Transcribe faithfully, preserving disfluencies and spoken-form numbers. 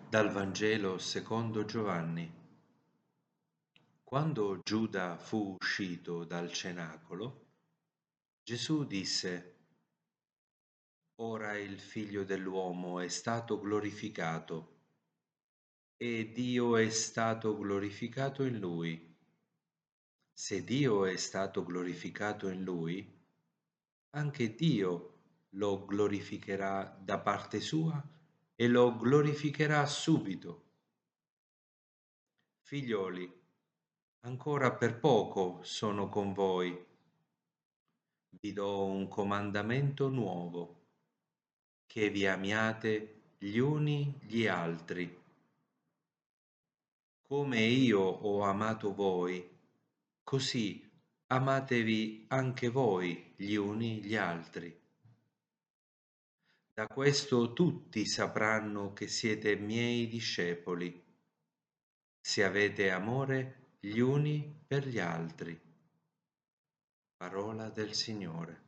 Dal Vangelo secondo Giovanni. Quando Giuda fu uscito dal cenacolo, Gesù disse: Ora il Figlio dell'uomo è stato glorificato e Dio è stato glorificato in lui. Se Dio è stato glorificato in lui, anche Dio lo glorificherà da parte sua e lo glorificherà subito. Figlioli, ancora per poco sono con voi. Vi do un comandamento nuovo, che vi amiate gli uni gli altri. Come io ho amato voi, così amatevi anche voi gli uni gli altri. Da questo tutti sapranno che siete miei discepoli, se avete amore gli uni per gli altri. Parola del Signore.